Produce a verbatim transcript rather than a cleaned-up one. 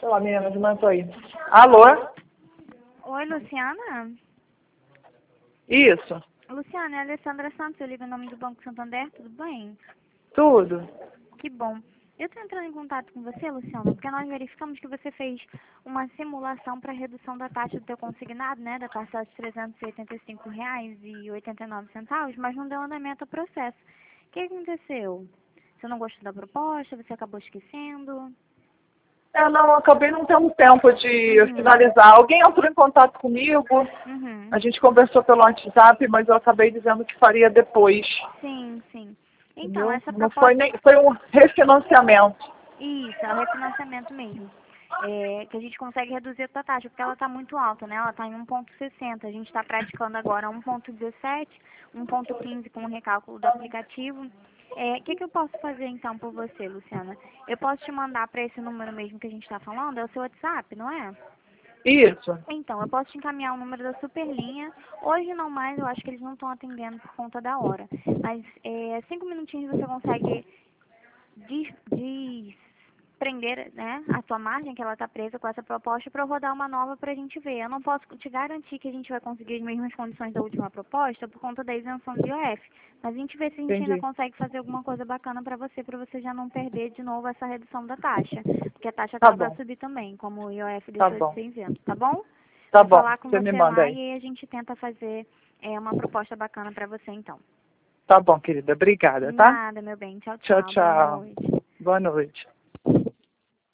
Sei lá, menina, de manhã tô aí. Alô? Oi, Luciana? Isso. Luciana, é a Alessandra Santos, eu ligo em nome do Banco Santander, tudo bem? Tudo. Que bom. Eu estou entrando em contato com você, Luciana, porque nós verificamos que você fez uma simulação para redução da taxa do teu consignado, né, da taxa de trezentos e oitenta e cinco reais e oitenta e nove centavos, mas não deu andamento ao processo. O que aconteceu? Você não gostou da proposta? Você acabou esquecendo? Eu não, acabei não tendo tempo de Uhum. finalizar. Alguém entrou em contato comigo, Uhum. a gente conversou pelo WhatsApp, mas eu acabei dizendo que faria depois. Sim, sim. Então, Entendeu? essa Não foi proposta... nem, foi um refinanciamento. Isso, é o refinanciamento mesmo. É, que a gente consegue reduzir a taxa, porque ela está muito alta, né? Ela está em um ponto sessenta. A gente está praticando agora um ponto dezessete, um ponto quinze com o recálculo do aplicativo. É, o que, que eu posso fazer então por você, Luciana? Eu posso te mandar para esse número mesmo que a gente está falando? É o seu WhatsApp, não é? Isso. Então, eu posso te encaminhar o número da Superlinha. Hoje não mais, eu acho que eles não estão atendendo por conta da hora. Mas é, cinco minutinhos você consegue des, desprender, né, a tua margem, que ela está presa com essa proposta, para eu rodar uma nova para a gente ver. Eu não posso te garantir que a gente vai conseguir as mesmas condições da última proposta por conta da isenção de I O F. Mas a gente vê se a gente ainda Entendi. consegue fazer alguma coisa bacana para você, para você já não perder de novo essa redução da taxa. Porque a taxa Tá tava a bom. subir também, como o I O F Tá deixou de bom. ser isento, tá bom? Tá Vou bom. falar com Você me você manda lá aí. e aí a gente tenta fazer é, uma proposta bacana para você então. Tá bom, querida. Obrigada, tá? Nada, meu bem. Tchau, Tchau, tchau. Boa tchau. noite. Boa noite.